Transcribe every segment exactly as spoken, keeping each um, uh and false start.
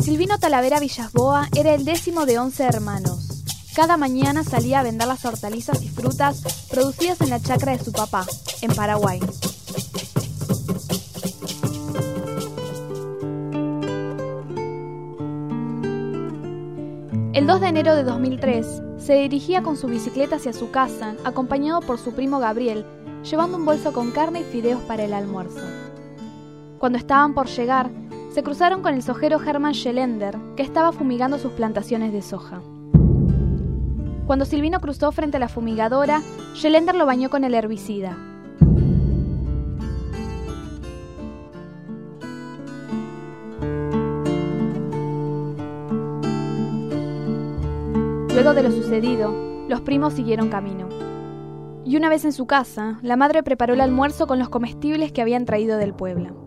Silvino Talavera Villasboa era el décimo de once hermanos. Cada mañana salía a vender las hortalizas y frutas producidas en la chacra de su papá, en Paraguay. El dos de enero de dos mil tres, se dirigía con su bicicleta hacia su casa, acompañado por su primo Gabriel, llevando un bolso con carne y fideos para el almuerzo. Cuando estaban por llegar, se cruzaron con el sojero Hermann Schellender, que estaba fumigando sus plantaciones de soja. Cuando Silvino cruzó frente a la fumigadora, Schellender lo bañó con el herbicida. Luego de lo sucedido, los primos siguieron camino. Y una vez en su casa, la madre preparó el almuerzo con los comestibles que habían traído del pueblo.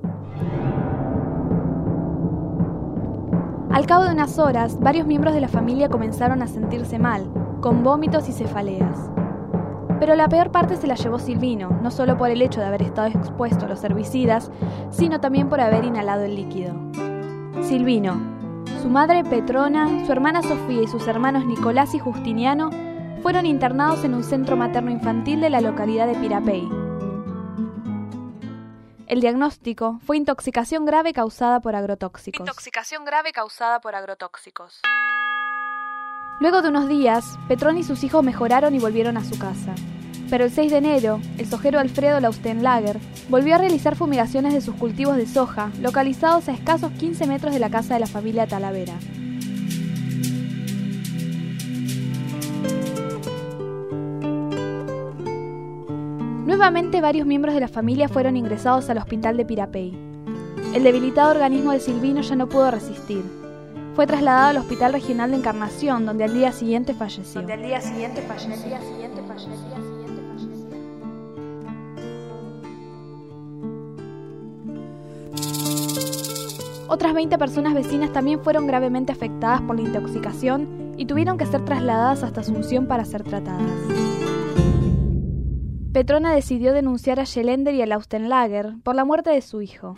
Al cabo de unas horas, varios miembros de la familia comenzaron a sentirse mal, con vómitos y cefaleas. Pero la peor parte se la llevó Silvino, no solo por el hecho de haber estado expuesto a los herbicidas, sino también por haber inhalado el líquido. Silvino, su madre Petrona, su hermana Sofía y sus hermanos Nicolás y Justiniano fueron internados en un centro materno-infantil de la localidad de Pirapey. El diagnóstico fue intoxicación grave causada por agrotóxicos. Intoxicación grave causada por agrotóxicos. Luego de unos días, Petrona y sus hijos mejoraron y volvieron a su casa. Pero el seis de enero, el sojero Alfredo Laustenlager volvió a realizar fumigaciones de sus cultivos de soja, localizados a escasos quince metros de la casa de la familia Talavera. Nuevamente varios miembros de la familia fueron ingresados al hospital de Pirapey. El debilitado organismo de Silvino ya no pudo resistir. Fue trasladado al Hospital Regional de Encarnación, donde al día siguiente falleció. Donde al día siguiente falleció. Al día siguiente falleció. Otras veinte personas vecinas también fueron gravemente afectadas por la intoxicación y tuvieron que ser trasladadas hasta Asunción para ser tratadas. Petrona decidió denunciar a Schellender y a Laustenlager por la muerte de su hijo.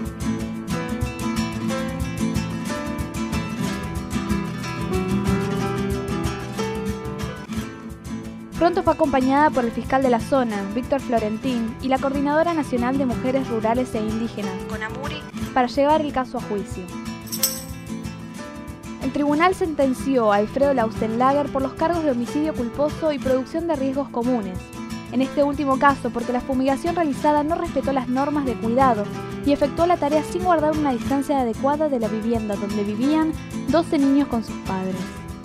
Pronto fue acompañada por el fiscal de la zona, Víctor Florentín, y la Coordinadora Nacional de Mujeres Rurales e Indígenas, CONAMURI, para llevar el caso a juicio. El tribunal sentenció a Alfredo Laustenlager por los cargos de homicidio culposo y producción de riesgos comunes. En este último caso, porque la fumigación realizada no respetó las normas de cuidado y efectuó la tarea sin guardar una distancia adecuada de la vivienda donde vivían doce niños con sus padres.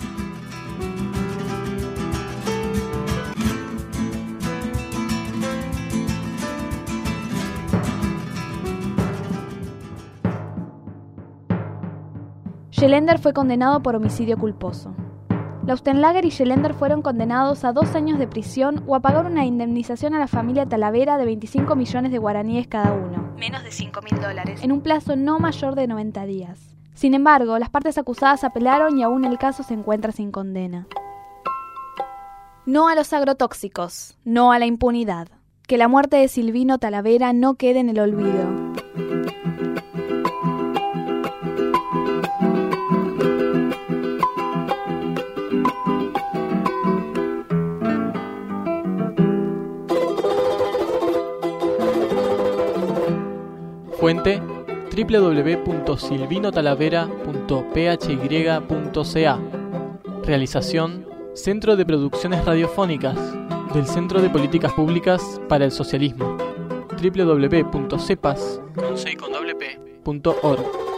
Schellender fue condenado por homicidio culposo. Laustenlager y Schellender fueron condenados a dos años de prisión o a pagar una indemnización a la familia Talavera de veinticinco millones de guaraníes cada uno, menos de cinco mil dólares, en un plazo no mayor de noventa días. Sin embargo, las partes acusadas apelaron y aún el caso se encuentra sin condena. No a los agrotóxicos, no a la impunidad. Que la muerte de Silvino Talavera no quede en el olvido. Fuente: doble u doble u doble u punto silvino talavera punto p h y punto c a. Realización: Centro de Producciones Radiofónicas del Centro de Políticas Públicas para el Socialismo. doble u doble u doble u punto cepas punto org